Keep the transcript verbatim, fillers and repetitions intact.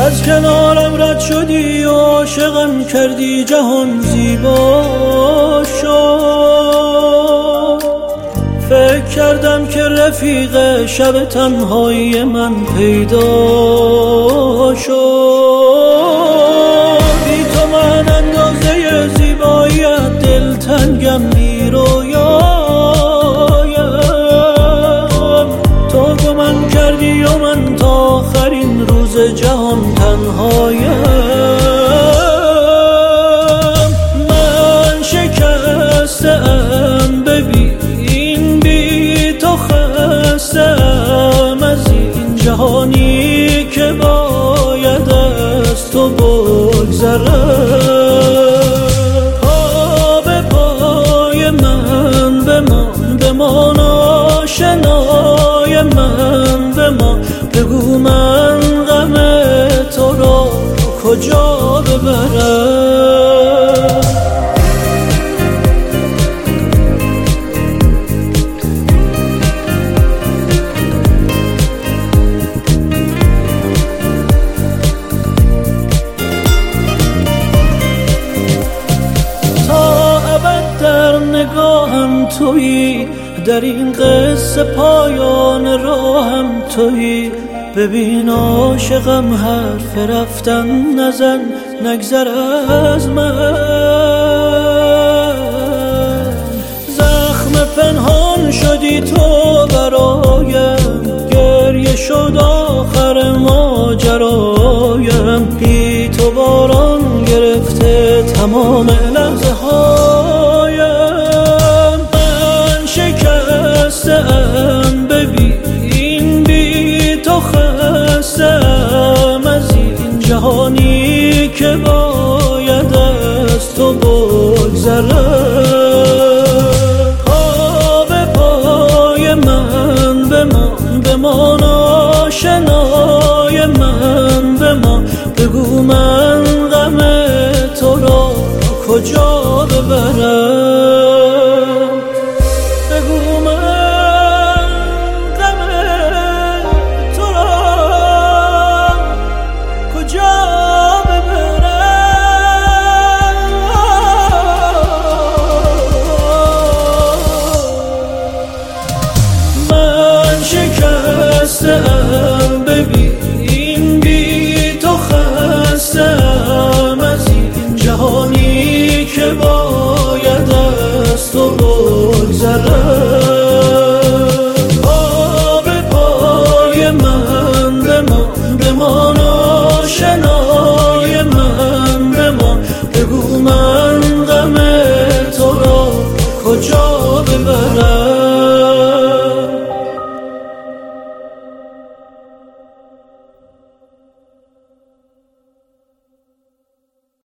از کنارم رد شدی و عاشقم کردی، جهان زیبا شد. فکر کردم که رفیق شب تنهایی من پیدا شد. بی تو من اندازه زیباییت دلتنگم بی رویایم. تو گمم کردی و من تا آخرین روز جهان تنهایم. من شکسته‌ام ببین، بی تو خسته‌ام از این جهانی که باید از تو بگذرم. پا به پای من بمان، بمان آشنای من بمان. بگو من غم تو را کجا ببرم. تا ابد در نگاهم تویی، در این قصه پایان راهم تویی. ببین عاشقم حرف رفتن نزن، نگذر از من. زخم پنهان شدی تو برایم، گریه شد آخر ماجرایم. بی تو باران گرفته تمام لحظه هایم. من شکسته‌ام ببین، بی تو خسته‌ام از این جهانی که باید از تو بگذرم. پا به پای من بمان، بمان آشنای من بمان. بگو من غم تو را کجا ببرم. بگو من غم تو را کجا ببرم. من شکسته‌ام ببین، بی تو خسته‌ام از این جهانی که باید از تو بگذرم.